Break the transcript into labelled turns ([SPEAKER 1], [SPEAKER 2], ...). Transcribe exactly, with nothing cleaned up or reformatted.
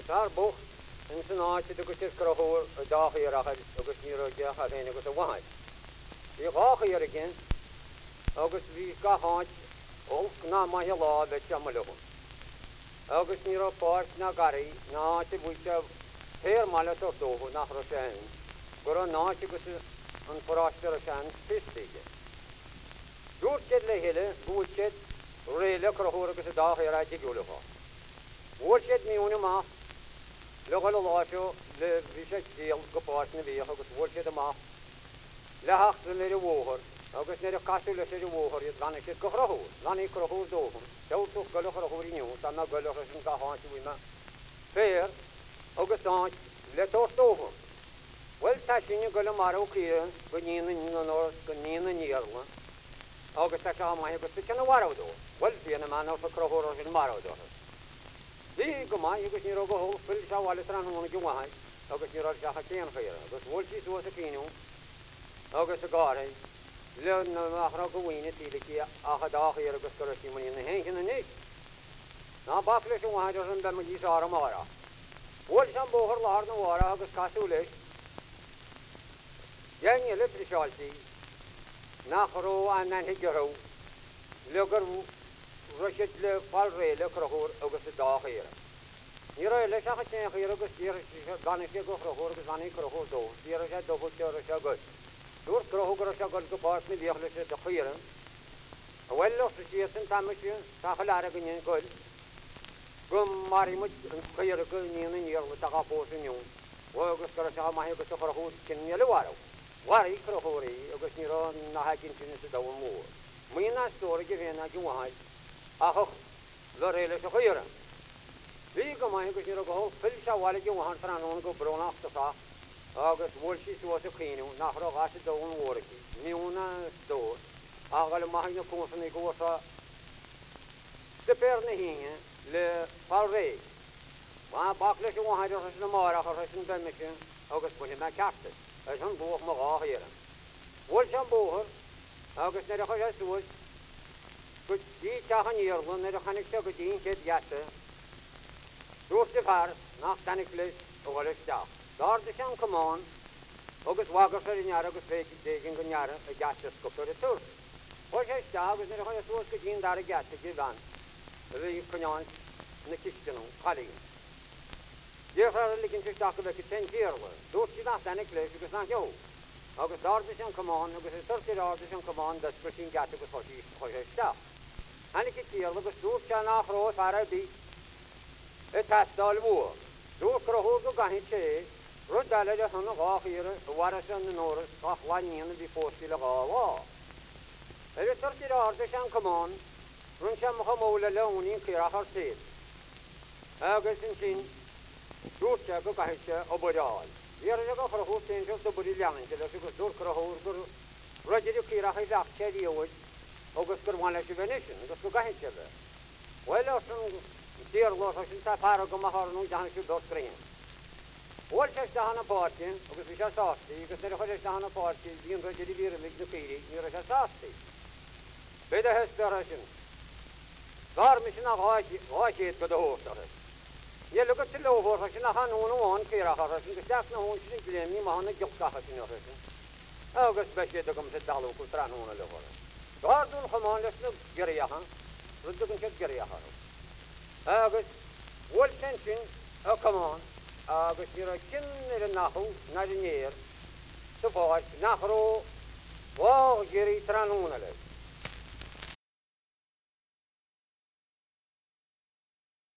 [SPEAKER 1] tar boch in san áte agus is crochóir a dáchaí ar achad agus ní deach a féin agus a bhaid. Bhí gáchaí ar agin agus bhí gaáid ó ná mai lá bheit se malúm. Agus ní páirt na garí ná te bhuiite fér mala ó dóhu nach ro sein, gur an náte agus an forráiste a sean fistiige. Dúrtead le hiile bútead réile crochóir agus a dáchaí ar aide gúlaá. Bútead míúna más le gáil láisio le bhí sé díal go páirt na bhíoch agus bútead amach le hachtra le a bhóthir agus na casú leis a bhóthir iad lena siad go chrochúr, lenaí crochúr dócham, teúach goile chrochúir inniu, san na goile sin go háinte bhuiime fér agus áint le tóstócham. Well tá sinne goile mar ó cían go níana níana go níana níarla agus tá se mai agus tena warádó. Well bhíana man á crochúir sin marádó. Bhí go mai agus ní go hol fil se bháile an húna go bhaid agus ní rá seacha céan féar, agus bhil sí suas a cíniu agus a gáir le nachra go bhhaine tílaí a dáchaí agus go síí na héin na níos. Ná bach leis an bhaid an be dí á mára. Bhil sem bóthir lár na bhra agus casú leis. Déine le seáiltaí nach ró an na hiidirú legur ruisiid le fáil réile crochúr agus a dáchaíire. Ní ra leis acha téchaíir agus tíir ganna sé go crochúr agus anna crochúr dó, tíar sé dofuiltear se go. Dúr crochúgur se go go páirt na bhíoch leis do chuire. A bhfuil los sí san tamisi tá leara go níon goil, go marí mu an chuire go níana níorla tá pósa niún, agus go se mai agus a crochúr cinne le warh. Warí crochóirí agus ní na hacinn sinna sa dá mór. Muoine stóra go bhéna go bhaid ach le réile sa chuire. Bhí go mai agus ní go fil se bhhaile go bhain san anúna go brnachtaá agus bhil sí suas a chéú nach ra gása dóhan mhraí, níúna stór a gáil maithna pósanna gosa de péir na híine le fáil ré. Má bach leis bhaidir na máach a sin beimiise agus buine me ceartta. As an bóch má gáhéire. Bhil sem bóthir agus na chu sé suas go dí teachan íorlan na chanig se go dín sé geasta dúirta bhar nach danig leis ó bhil isteach. Dáirda sem cumán agus bhagur sé neara agus féici dégin go neara a geasta scotar a túr. Bhil sé isteach agus na chu sé suas go dín dar a geasta go bhain a bhí chuneáin na cistanú chaligin. Défra ligin se sta be ten tíle, dúir si nach danig leis agus nach jo. Agus dáda an cumán agus is turti dáda an cumán dat go sin gat agus choí choiste. Hannig tíle agus dúr se nach ró far bí i testáil bhua. Dúr crothú go gahin sé, ru daile a chuna gáíire war an na nóras gachhaíana bhí fósí le gáhá. Er turti dáda an cumán run sem chamóla leúín chuachar sé. Agus in sin dúrte go gaiise ó budáil. Díar a go chorthú téintse do budí leananta leis agus dúr crothúr gur ruidir círacha leach séíhid agus gur bháin leis bhenisin, agus go gaiinte bheith. Bhfuil san tíar lá sin tápára go marú deanna siú doscrín. Bhil sé dehanana páirtin agus bhí sé sástaí, agus na chuir dehanana páirtin bhíon ruidir bhír mé na chéirí ní sé sástaí. Beidir heiste sin. Dar me sin gáisiad go dóhósta. Je lu til over sin han no an kera har sin gestaf na hon sin glemi ma han jokka ha sin sin. Agus beche de kom se dalu ku tran hon le hor. Dar dul khaman les no geriya han. Ruddu kun ket geriya har. Agus wol sin sin o kaman agus ira kin le nahu na nier. To boy nahro wa geri tran hon le.